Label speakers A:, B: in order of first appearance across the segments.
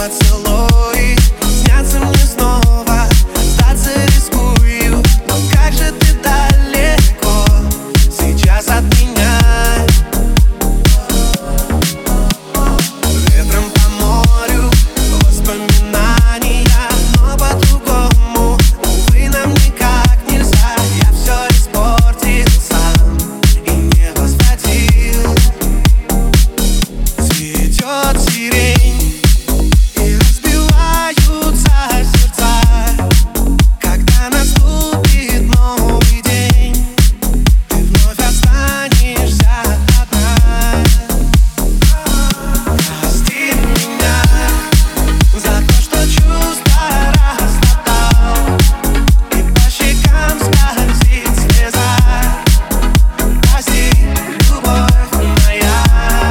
A: поцелуи снятся мне снова. Сдаться рискую, но как же ты далеко сейчас от меня. Ветром по морю воспоминания, но по-другому, увы, нам никак нельзя. Я все испортил сам и не возвратил. Цветет сирень и разбиваются сердца, когда наступит новый день. Ты вновь останешься одна. Прости меня за то, что чувства растоптал, и по щекам скользит слеза. Прости, любовь моя.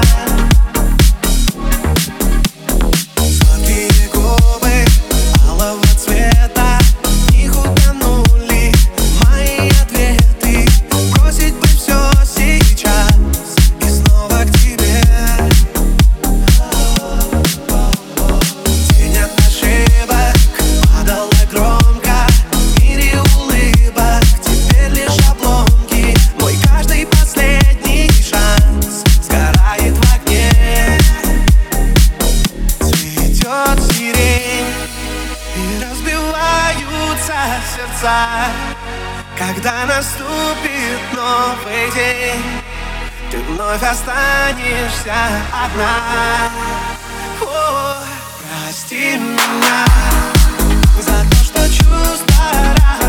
A: Сладкие губы алого цвета, в них утонули мои ответы. Бросить бы все сейчас и снова к тебе. Тень от ошибок падала громко, в мире улыбок теперь лишь обломки. Мой каждый последний шанс сгорает в огне. Цветет сирень и разбиваются сердца, когда наступит новый день. Ты вновь останешься одна. О, прости меня за то, что чувства